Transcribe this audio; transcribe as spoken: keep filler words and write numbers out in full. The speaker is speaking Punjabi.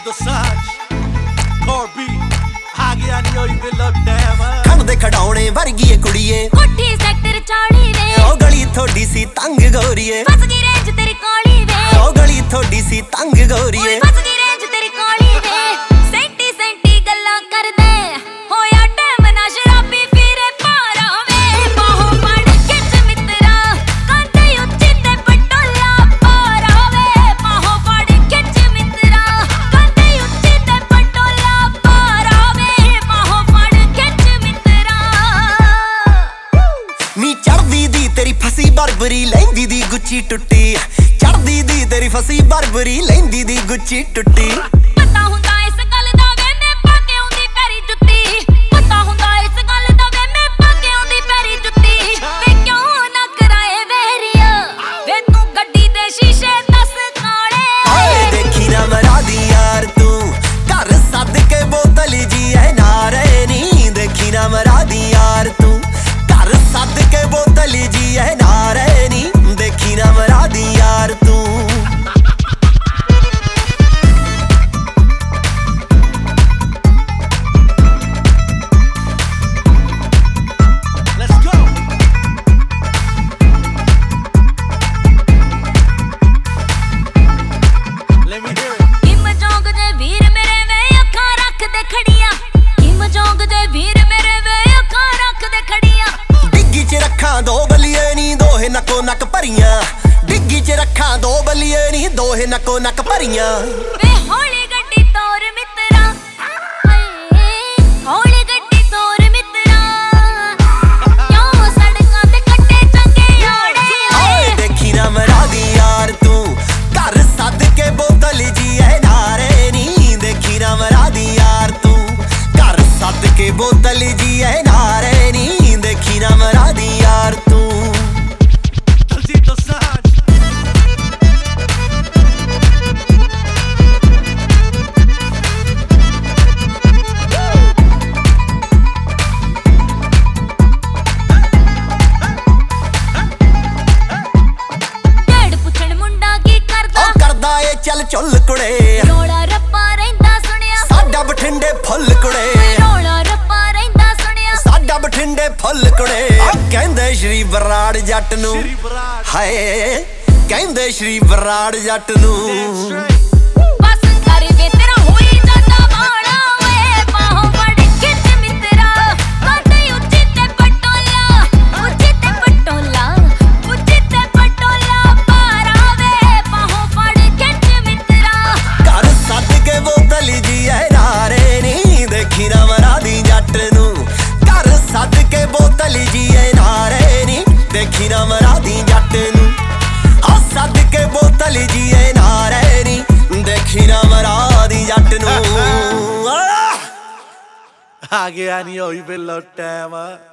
ਆ ਗਿਆ ਨੀ ਹੋਈ ਵੇਲੋ ਟਾਈਮ ਖਣ ਦੇ ਖਡਾਉਣੇ ਵਰਗੀ ਏ ਕੁੜੀਏ ਕੋਠੀ ਸੈਕਟਰ ਚਾਲੀ ਵੇ ਉਹ ਗਲੀ ਥੋੜੀ ਸੀ ਤੰਗ ਗੋਰੀਏ ਫਸ ਗਈ ਰੇਂਜ ਤੇਰੀ ਕਾਲੀ ਵੇ ਉਹ ਗਲੀ ਥੋੜੀ ਸੀ ਤੰਗ ਗੋਰੀਏ ਫਸ ਗਈ ਰੇਂਜ ਤੇਰੀ ਕਾਲੀ ਵੇ ਸੈਂਟੀ ਸੈਂਟੀ ਗੱਲਾਂ ਕਰਦੇ ਹੋਇਆ ਟਾਈਮ ਨਾ ਸ਼ਰਾਬੀ ਫਿਰੇ ਪਾਰਾ ਵੇ ਬਾਹੋਂ ਫੜ ਖਿੱਚ ਮਿੱਤਰਾ ਕੰਧੇ ਉੱਚੀ ਤੇ ਪਟੋਲਾ ਪਾਰਾ ਵੇ ਬਾਹੋਂ ਫੜ ਖਿੱਚ ਮਿੱਤਰਾ ਕੰਧੇ ਉੱਚੀ ਤੇ ਪਟੋਲਾ ਪਾਰਾ ਵੇ ਬਾਹੋਂ ਫੜ ਖਿੱਚ ਮਿੱਤਰਾ ਨੀ ਚੜਦੀ ਦੀ ਤੇਰੀ ਫਸੀ ਬਰਬਰੀ ਲੈਂਦੀ ਦੀ ਗੁੱਚੀ ਟੁੱਟੀ ਚੜਦੀ ਦੀ ਤੇਰੀ ਫਸੀ ਬਰਬਰੀ ਲੈਂਦੀ ਦੀ ਗੁੱਚੀ ਟੁੱਟੀ ਪਤਾ ਹੁੰਦਾ ਇਸ ਗੱਲ ਦਾ ਵੇ ਮੈਂ ਪਾ ਕੇ ਆਉਂਦੀ ਪੈਰੀ ਜੁੱਤੀ ਪਤਾ ਹੁੰਦਾ ਇਸ ਗੱਲ ਦਾ ਵੇ ਮੈਂ ਪਾ ਕੇ ਆਉਂਦੀ ਪੈਰੀ ਜੁੱਤੀ ਵੇ ਕਿਉਂ ਨਾ ਕਰਾਏ ਵੇਰੀਆ ਵੇ ਤੂੰ ਗੱਡੀ ਦੇ ਸ਼ੀਸ਼ੇ ਦਸ ਕਾਲੇ ਓਏ ਦੇਖੀ ਨਾ ਮਰਾਦੀ ਯਾਰ ਤੂੰ ਘਰ ਸੱਦ ਕੇ ਬੋਤਲ ਜੀ ਐ ਨਾ ਰਹੇ ਨੀ ਦੇਖੀ ਨਾ ਮਰਾਦੀ ਯਾਰ ਤੂੰ ਘਰ ਸੱਦ ਕੇ ਬੋਤਲ ਜੀ ਐ ਨਾ ਰਹੇ ਨੀ ਦੇਖੀ ਨਾ ਮਰਾਦੀ ਯਾਰ ਤੂੰ ਦੋ ਬਲੀਏ ਨੀ ਦੋਹੇ ਨੱਕੋ ਨੱਕ ਭਰੀਆਂ ਡਿੱਗੀ ਚ ਰੱਖਾਂ ਦੋ ਬਲੀਏ ਨੀ ਦੋਹੇ ਨੱਕੋ ਨੱਕ ਭਰੀਆਂ ਵੇ ਹੌਲੀ ਗੱਡੀ ਤੋਰ ਮਿੱਤਰਾ ਹਾਏ ਹੌਲੀ ਗੱਡੀ ਤੋਰ ਮਿੱਤਰਾ ਕਿਉਂ ਸੜਕਾਂ ਤੇ ਕੱਟੇ ਚੰਗੇ ਆੜੇ ਓਏ ਦੇਖੀ ਨਾ ਮਰਾਦੀ ਯਾਰ ਤੂੰ ਘਰ ਸੱਦ ਕੇ ਬੋਤਲ ਜੀ ਐ ਨਾਰੇ ਨੀ ਦੇਖੀ ਨਾ ਮਰਾਦੀ ਯਾਰ ਤੂੰ ਘਰ ਸੱਦ ਕੇ ਬੋਤਲ ਜੀ ਐ ਨਾਰੇ ਨੀ ਦੇਖੀ ਨਾ ਮਰਾਦੀ ਯਾਰ ਤੂੰ ਚੱਲ ਚੁੱਲ ਕੁੜੇ ਰੋਲਾ ਰੱਪਾ ਰਹਿੰਦਾ ਸੁਣਿਆ ਸਾਡਾ ਬਠਿੰਡੇ ਫੁੱਲ ਕੁੜੇ ਰੋਲਾ ਰੱਪਾ ਰਹਿੰਦਾ ਸੁਣਿਆ ਸਾਡਾ ਬਠਿੰਡੇ ਫੁੱਲ ਕੁੜੇ ਕਹਿੰਦੇ ਸ਼੍ਰੀ ਬਰਾੜ ਜੱਟ ਨੂੰ ਹਾਏ ਕਹਿੰਦੇ ਸ਼੍ਰੀ ਬਰਾੜ ਜੱਟ ਨੂੰ ਬਸ ਕਰ ਵੇ ਤੇਰਾ ਹੋਈ ਜਾਂਦਾ ਬਾਣਾ ਵੇ ਬਾਹੋਂ ਫੜ ਖਿੱਚ ਮਿੱਤਰਾ ਕੰਧੇ ਉੱਚੀ ਤੇ ਪਟੋਲਾ ਉੱਚੀ ਤੇ ਪਟੋਲਾ ਉੱਚੀ ਤੇ ਪਟੋਲਾ ਪਾਰਾ ਵੇ ਬਾਹੋਂ ਫੜ ਖਿੱਚ ਮਿੱਤਰਾ ਘਰ ਸੱਦ ਕੇ ਬੋਤਲ ਜੀ ਐ ਨਾਰੇ ਨੀ ਦੇਖੀ ਨਾ ਮਰਾਦੀ ਜੱਟ ਨੂੰ ਘਰ ਸੱਦ ਕੇ ਬੋਤਲ ਜੀ ਐ ਨਾਰੇ ਨੀ ਦੇਖੀ ਨਾ ਮਰਾਦੀ ਜੱਟ ਨੂੰ ਆ ਸੱਦ ਕੇ ਬੋਤਲ ਜੀ ਐ ਨਾਰੇ ਨੀ ਦੇਖੀ ਨਾ ਮਰਾਦੀ ਜੱਟ ਨੂੰ ਆ ਗਿਆ ਨੀ ਹੋਈ ਵੇਲੋ ਟਾਈਮ